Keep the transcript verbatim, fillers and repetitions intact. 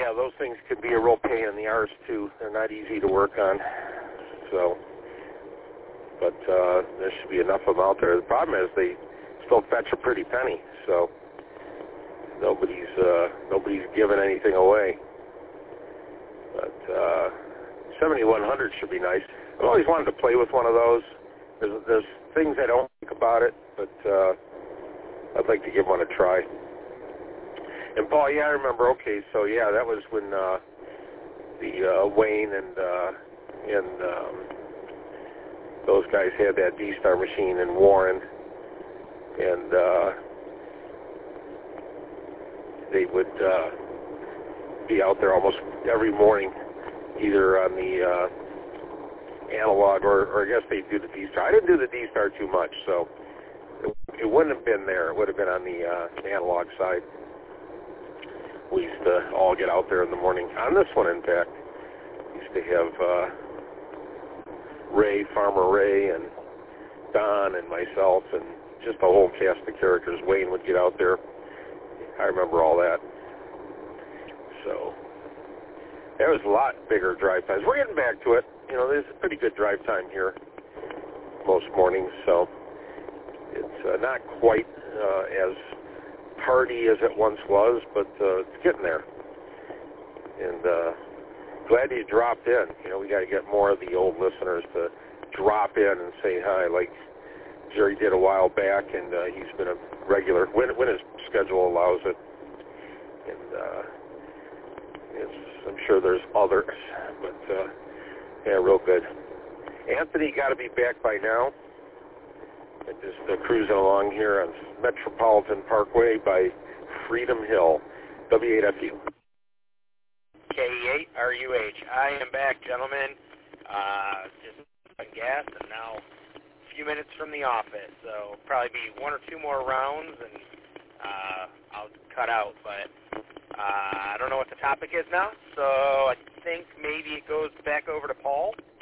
yeah, those things can be a real pain in the arse, too. They're not easy to work on. So, but uh, there should be enough of them out there. The problem is they still fetch a pretty penny, so nobody's uh, nobody's giving anything away. But uh, seventy-one hundred should be nice. I've always wanted to play with one of those. There's, there's things I don't think about it, but uh, I'd like to give one a try. And Paul, yeah, I remember. Okay, so yeah, that was when uh, the uh, Wayne and uh, and um, those guys had that D-Star machine in Warren, and uh, they would uh, be out there almost every morning, either on the uh, analog or, or I guess they'd do the D-Star. I didn't do the D-Star too much, so it, it wouldn't have been there. It would have been on the uh, analog side. We used to all get out there in the morning. On this one, in fact, we used to have uh, Ray, Farmer Ray, and Don and myself, and just a whole cast of characters. Wayne would get out there. I remember all that. So there was a lot bigger drive times. We're getting back to it. You know, there's a pretty good drive time here most mornings, so it's uh, not quite uh, as party as it once was, but uh, it's getting there. And uh, glad you dropped in. You know, we got to get more of the old listeners to drop in and say hi, like Jerry did a while back, and uh, he's been a regular when when his schedule allows it. And uh, it's, I'm sure there's others, but uh, yeah, real good. Anthony got to be back by now. I'm just uh, cruising along here on Metropolitan Parkway by Freedom Hill, W eight F U. K E eight R U H. I am back, gentlemen. Uh, just on gas, and now a few minutes from the office. So probably be one or two more rounds, and uh, I'll cut out. But uh, I don't know what the topic is now, so I think maybe it goes back over to Paul.